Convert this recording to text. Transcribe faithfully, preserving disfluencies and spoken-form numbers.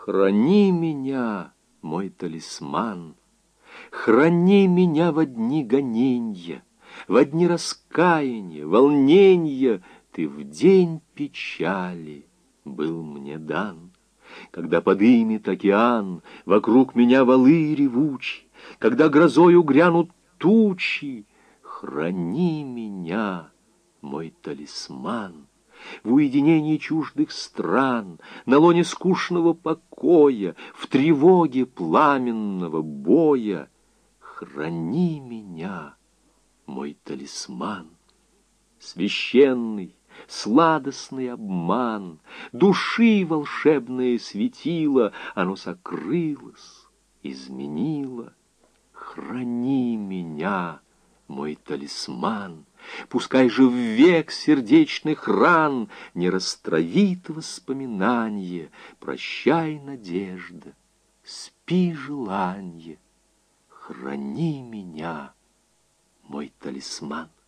Храни меня, мой талисман, храни меня во дни гоненья, во дни раскаяния, волненья. Ты в день печали был мне дан, когда подымет океан вокруг меня валы ревучи, когда грозою грянут тучи. Храни меня, мой талисман, в уединении чуждых стран, на лоне скучного покоя, в тревоге пламенного боя. Храни меня, мой талисман, священный, сладостный обман, души волшебное светило, оно сокрылось, изменило. Храни меня, мой талисман, пускай же в век сердечных ран не растравит воспоминанье. Прощай, надежда, спи, желанье, храни меня, мой талисман.